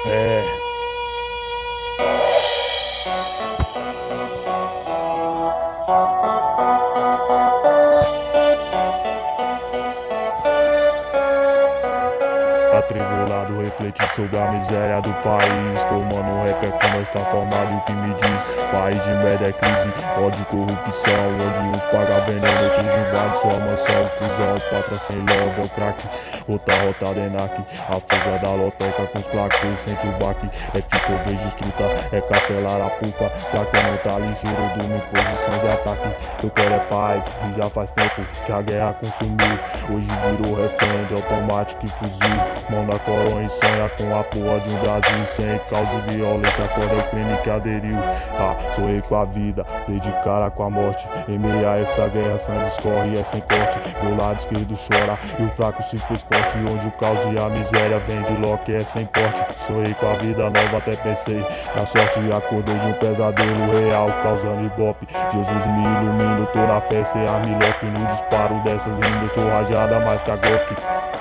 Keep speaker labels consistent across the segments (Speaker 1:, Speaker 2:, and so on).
Speaker 1: É. Atribulado, refletir sobre a miséria do país. Formando um rap aqui nós tá formado e o que me diz. País de merda é crise, ódio e corrupção. Onde uns pagam veneno, outros invadem sua mansão. Cusão, pátria sem love, é o crack. Outra rota Denac, a fuga da loteca com os claques. Sente o baque, é fita, eu vejo estruta. É café Arapuca, pra quem não tá ligeiro, durma em posição de ataque. Eu quero é paz, e já faz tempo que a guerra consumiu. Hoje virou refém de automático e fuzil. Mão na coroa e sonha com a porra de um Brasil sem causa e violência. Acorda é o crime que aderiu. Sonhei com a vida, dei de cara com a morte. Em meio a essa guerra, sangue escorre e é sem corte. Do lado esquerdo chora e o fraco se fez forte. Onde o caos e a miséria vem de Loki é sem porte. Sonhei com a vida nova, até pensei na sorte. Acordei de um pesadelo real, causando ibope. Jesus me ilumina, tô na fé sem armilope. No disparo dessas rimas, sou rajada mais que a Glock.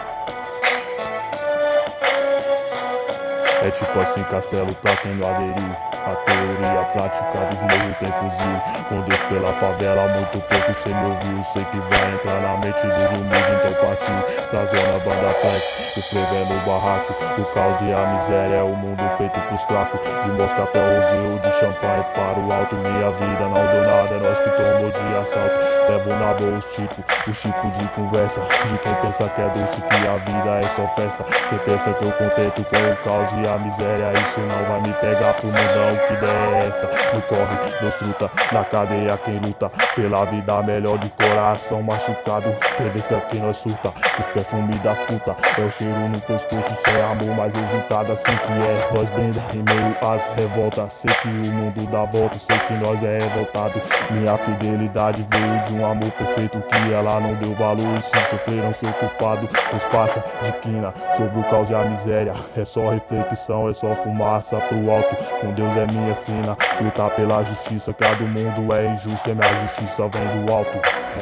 Speaker 1: É tipo assim, castelo pra quem não aderiu. A teoria prática dos morros tem fuzil. Com Deus pela favela, muito pouco cê me ouviu. Sei que vai entrar na mente dos humildes, então partiu pra zona banda flex. O frevo é no barraco, o caos e a miséria é o mundo feito pros fracos. De mosca até o roseu, de champanhe para o alto. Minha vida não deu nada, é nós que tomou de assalto. Levo na boa os tipo de conversa de quem pensa que é doce, que a vida é só festa. Quem pensa que eu contento com o caos e a miséria, isso não vai me pegar pro mundão. Que ideia é essa? No corre, nos truta, na cadeia quem luta pela vida melhor de coração machucado. Tem vez que aqui nós surta, o perfume da fruta é o cheiro no pescoço, sem amor, mas resultado assim que é. Nós brenda em meio às revoltas, sei que o mundo dá volta, sei que nós é revoltado. Minha fidelidade veio de um amor perfeito que ela não deu valor, e se sofreram sou culpado. Os passa de quina sobre o caos e a miséria, é só reflexão, é só fumaça pro alto. Com Deus é minha sina, lutar pela justiça, que a do mundo é injusta, e minha justiça vem do alto.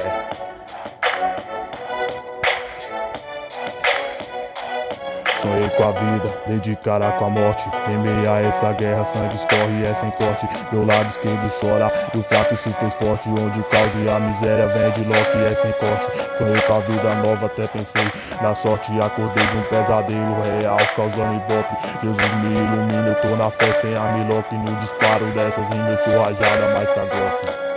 Speaker 1: Sonhei com a vida, dei de cara com a morte. Em meio a essa guerra, sangue escorre e é sem corte. Meu lado esquerdo chora e o fraco se fez forte. Onde o caos e a miséria vem de Loki e é sem corte. Sonhei com a vida nova, até pensei na sorte. Acordei de um pesadelo real, causando ibope. Jesus me ilumina, eu tô na fé sem armilock. No disparo dessas rimas eu sou rajada mais que a Glock.